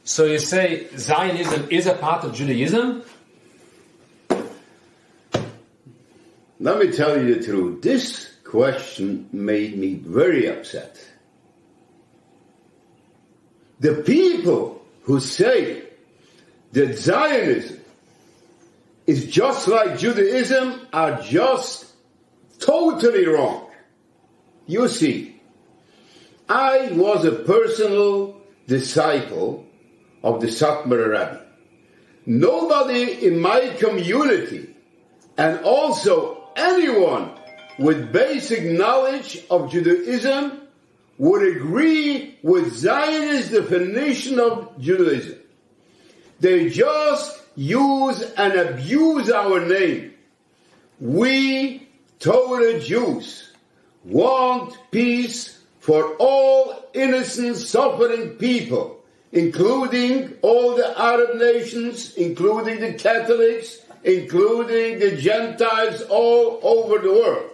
So you say Zionism is a part of Judaism? Let me tell you the truth. This question made me very upset. The people who say that Zionism is just like Judaism are just totally wrong. You see, I was a personal disciple of the Satmar Rabbi. Nobody in my community, and also anyone with basic knowledge of Judaism, would agree with Zionist definition of Judaism. They just use and abuse our name. We, Torah Jews, want peace for all innocent, suffering people, including all the Arab nations, including the Catholics, including the Gentiles all over the world.